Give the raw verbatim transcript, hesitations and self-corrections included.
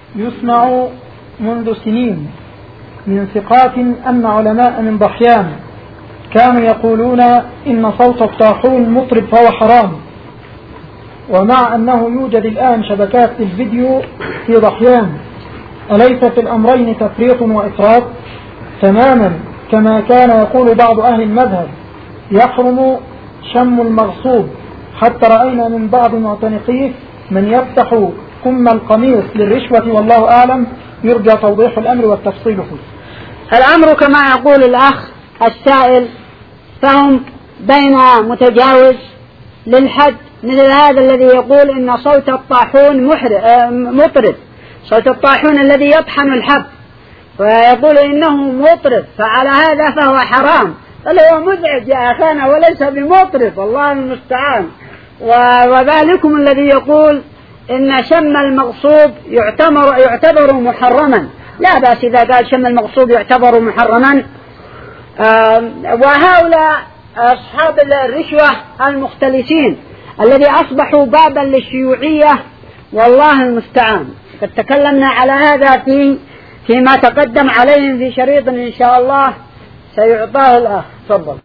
يسمع منذ سنين من ثقات أن علماء من ضحيان كانوا يقولون إن صوت الطاحون مطرب فهو حرام، ومع أنه يوجد الآن شبكات الفيديو في ضحيان، أليس في الأمرين تفريط وإفراط؟ تماما كما كان يقول بعض أهل المذهب يحرم شم المغصوب، حتى رأينا من بعض معتنقيه من يفتح كم القميص للرشوة، والله أعلم، يرجى توضيح الأمر والتفصيل فيه. الأمر كما يقول الأخ السائل، فهم بين متجاوز للحد، مثل هذا الذي يقول إن صوت الطاحون مطرب، صوت الطاحون الذي يطحن الحب، ويقول إنه مطرب، فعلى هذا فهو حرام. بل هو مزعج يا أخانا وليس بمطرب، الله المستعان. وذلكم الذي يقول إن شم المغصوب يعتبر, يعتبر محرما، لا بأس إذا قال شم المغصوب يعتبر محرما. وهؤلاء أصحاب الرشوة المختلسين الذي أصبحوا بابا للشيوعية، والله المستعان. قد تكلمنا على هذا في فيما تقدم عليهم في شريط إن شاء الله سيعطاه الأخ. تفضل.